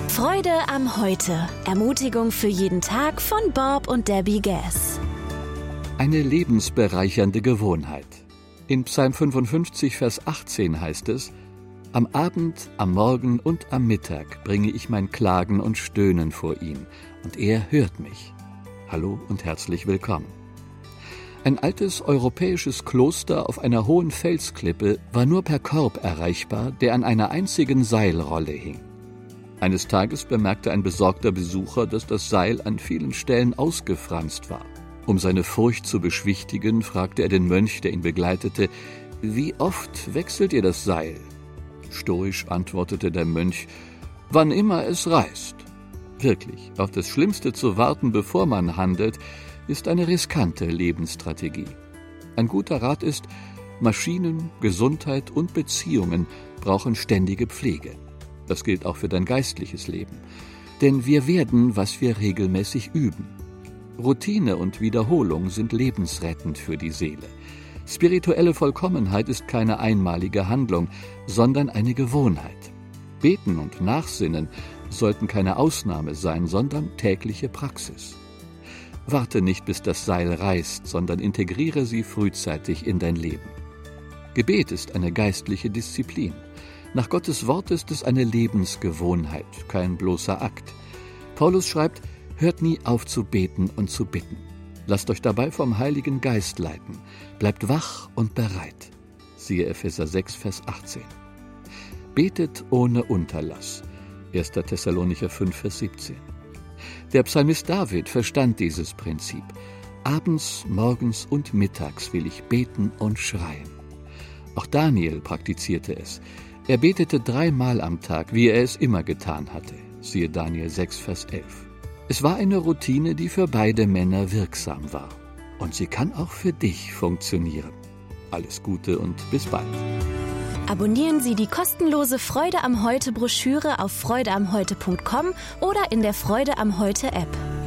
Freude am Heute. Ermutigung für jeden Tag von Bob und Debbie Gass. Eine lebensbereichernde Gewohnheit. In Psalm 55, Vers 18 heißt es: Am Abend, am Morgen und am Mittag bringe ich mein Klagen und Stöhnen vor ihn, und er hört mich. Hallo und herzlich willkommen. Ein altes europäisches Kloster auf einer hohen Felsklippe war nur per Korb erreichbar, der an einer einzigen Seilrolle hing. Eines Tages bemerkte ein besorgter Besucher, dass das Seil an vielen Stellen ausgefranst war. Um seine Furcht zu beschwichtigen, fragte er den Mönch, der ihn begleitete: »Wie oft wechselt ihr das Seil?« Stoisch antwortete der Mönch: »Wann immer es reißt.« Wirklich, auf das Schlimmste zu warten, bevor man handelt, ist eine riskante Lebensstrategie. Ein guter Rat ist: Maschinen, Gesundheit und Beziehungen brauchen ständige Pflege. Das gilt auch für dein geistliches Leben. Denn wir werden, was wir regelmäßig üben. Routine und Wiederholung sind lebensrettend für die Seele. Spirituelle Vollkommenheit ist keine einmalige Handlung, sondern eine Gewohnheit. Beten und Nachsinnen sollten keine Ausnahme sein, sondern tägliche Praxis. Warte nicht, bis das Seil reißt, sondern integriere sie frühzeitig in dein Leben. Gebet ist eine geistliche Disziplin. Nach Gottes Wort ist es eine Lebensgewohnheit, kein bloßer Akt. Paulus schreibt: Hört nie auf zu beten und zu bitten. Lasst euch dabei vom Heiligen Geist leiten. Bleibt wach und bereit. Siehe Epheser 6, Vers 18. Betet ohne Unterlass. 1. Thessalonicher 5, Vers 17. Der Psalmist David verstand dieses Prinzip. Abends, morgens und mittags will ich beten und schreien. Auch Daniel praktizierte es. Er betete 3-mal am Tag, wie er es immer getan hatte. Siehe Daniel 6, Vers 11. Es war eine Routine, die für beide Männer wirksam war. Und sie kann auch für dich funktionieren. Alles Gute und bis bald. Abonnieren Sie die kostenlose Freude am Heute Broschüre auf freudeamheute.com oder in der Freude am Heute App.